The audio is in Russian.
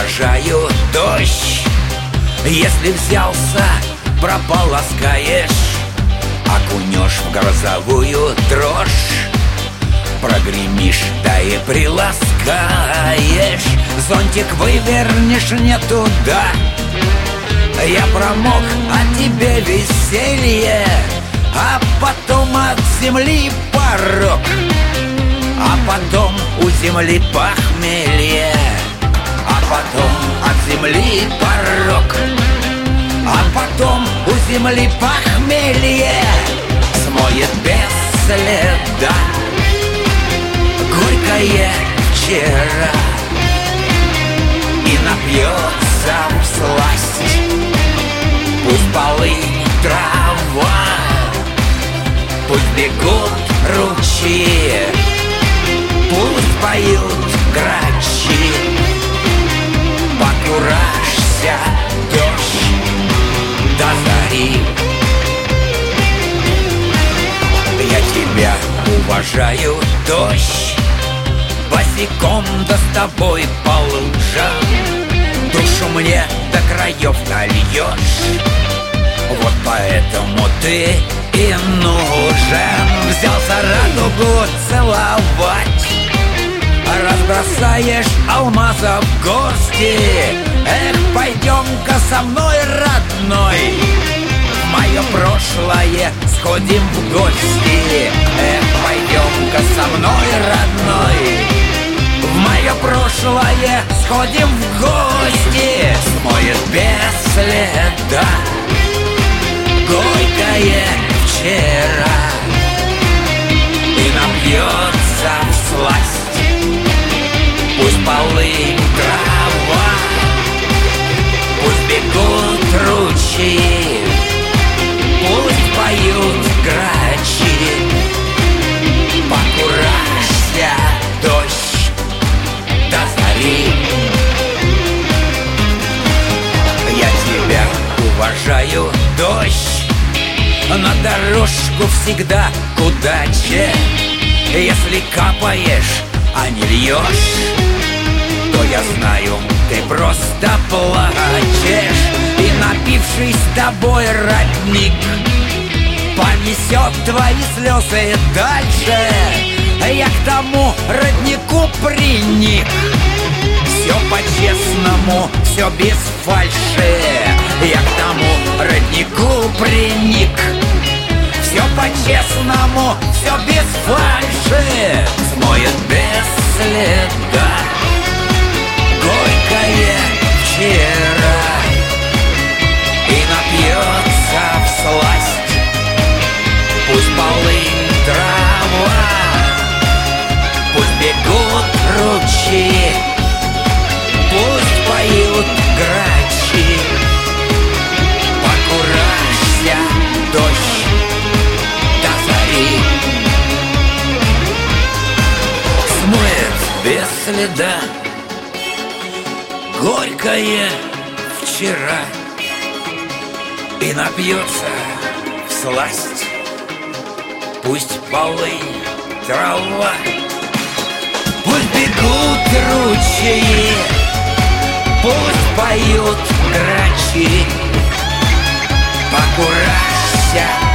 уважаю дождь. Если взялся, прополоскаешь, окунешь в грозовую дрожь. Прогремишь, да и приласкаешь, зонтик вывернешь не туда. Я промок, а тебе веселье, а потом от земли порог, а потом у земли похмелье, а потом от земли порог, а потом у земли похмелье смоет без следа горькое вчера и напьется всласть. Пусть полынь трава, пусть бегут ручьи, пусть поют грачи, покуражься дождь до зари. Я тебя уважаю, дождь, босиком да с тобой по лужам, душу мне до краев нальешь. Вот поэтому ты и нужен. Взялся радугу целовать, разбросаешь алмазов горсти. Эх, пойдем-ка со мной, родной, в мое прошлое сходим в гости. Эх, пойдем-ка со мной, родной, в мое прошлое сходим в гости. Смоет без следа горькое вчера и напьется всласть. Пусть полынь трава, пусть бегут ручьи, пусть поют грачи, покуражься дождь до зари. Я тебя уважаю, дождь, на дорожку всегда к удаче. Если капаешь, а не льешь, то я знаю, ты просто плачешь. И напившись с тобой родник понесет твои слезы дальше. Я к тому роднику приник, все по-честному, все без фальши. Я к тому роднику приник, все по-честному, все без фальши. Смоет без следа горькое вчера и напьется всласть. Пусть полынь трава, пусть бегут ручьи, пусть поют грачи, покуражься дождь до зари. Смоет без следа горькое вчера и напьется всласть. Пусть полынь трава, пусть бегут ручьи, пусть поют грачи, покуражься